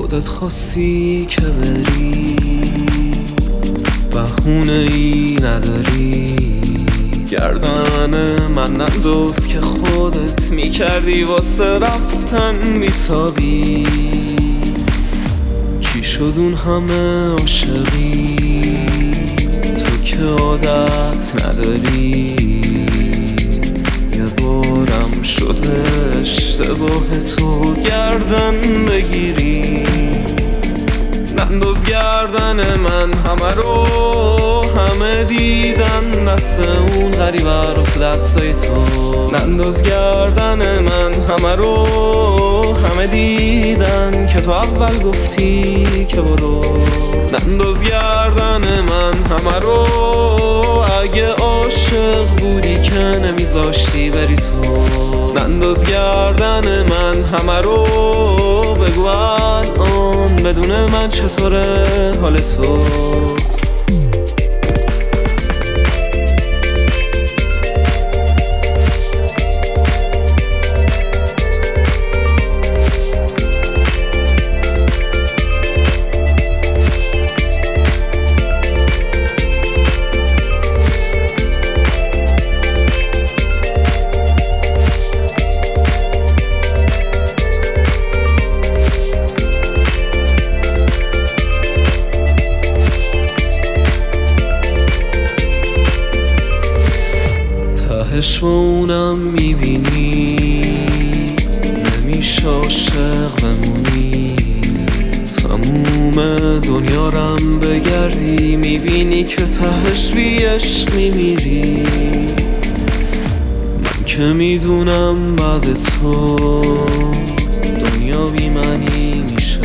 خودت خواستی که بری، بهونه ای نداری. گردن من ننداز که خودت میکردی واسه رفتن میتابی. چی شد اون همه عاشقی تو که عادت نداری؟ یه بارم شده اشتباه تو گردن بگیری. ننداز گردن من همه رو همه دیدن، دست اون غریبه رو تو دستای تو. ننداز گردن من همه رو همه دیدن که تو اول گفتی که برو. ننداز گردن من همه رو اگه عاشق بودی که نمیذاشتی بری تو. ننداز گردن من همه رو بگو الان بدون من چطوره حال تو. تهش با اونم میبینی نمیشه عاشق بمونی. تموم دنیا رم بگردی میبینی که تهش بی عشق میمیری. من که میدونم بعد تو دنیا بی معنی میشه.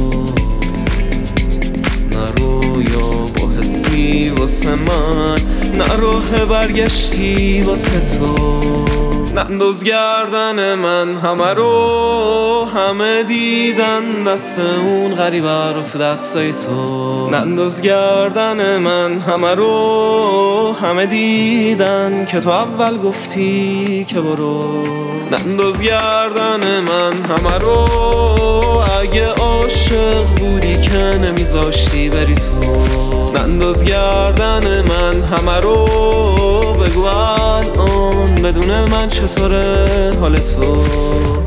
نرو یا با حسی واسه من، نه راه برگشتی واسه تو. ننداز گردن من همه رو همه دیدن، دست اون غریبه رو تو دستای تو. ننداز گردن من همه رو همه دیدن که تو اول گفتی که برو. ننداز گردن من همه رو اگه عاشق بودی که نمیذاشتی بری تو. ننداز گردن من همه رو بگو الان بدون من چطوره حال تو.